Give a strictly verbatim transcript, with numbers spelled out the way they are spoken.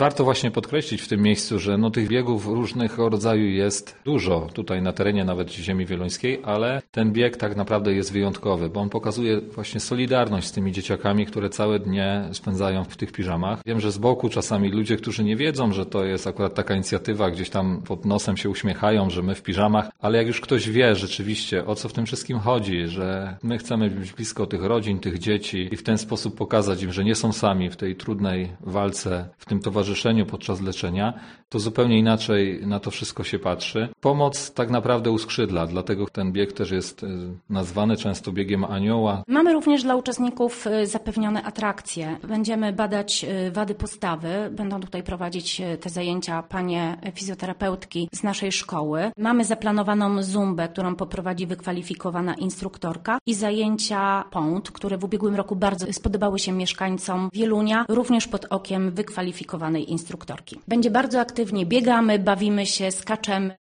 Warto właśnie podkreślić w tym miejscu, że no tych biegów różnego rodzaju jest dużo tutaj na terenie nawet ziemi wieluńskiej, ale ten bieg tak naprawdę jest wyjątkowy, bo on pokazuje właśnie solidarność z tymi dzieciakami, które całe dnie spędzają w tych piżamach. Wiem, że z boku czasami ludzie, którzy nie wiedzą, że to jest akurat taka inicjatywa, gdzieś tam pod nosem się uśmiechają, że my w piżamach, ale jak już ktoś wie rzeczywiście, o co w tym wszystkim chodzi, że my chcemy być blisko tych rodzin, tych dzieci i w ten sposób pokazać im, że nie są sami w tej trudnej walce, w tym towarzyszeniu podczas leczenia, to zupełnie inaczej na to wszystko się patrzy. Pomoc tak naprawdę uskrzydla, dlatego ten bieg też jest nazwany często biegiem anioła. Mamy również dla uczestników zapewnione atrakcje. Będziemy badać wady postawy. Będą tutaj prowadzić te zajęcia panie fizjoterapeutki z naszej szkoły. Mamy zaplanowaną zumbę, którą poprowadzi wykwalifikowana instruktorka i zajęcia pont, które w ubiegłym roku bardzo spodobały się mieszkańcom Wielunia, również pod okiem wykwalifikowanej instruktorki. Będzie bardzo aktywnie, biegamy, bawimy się, skaczemy.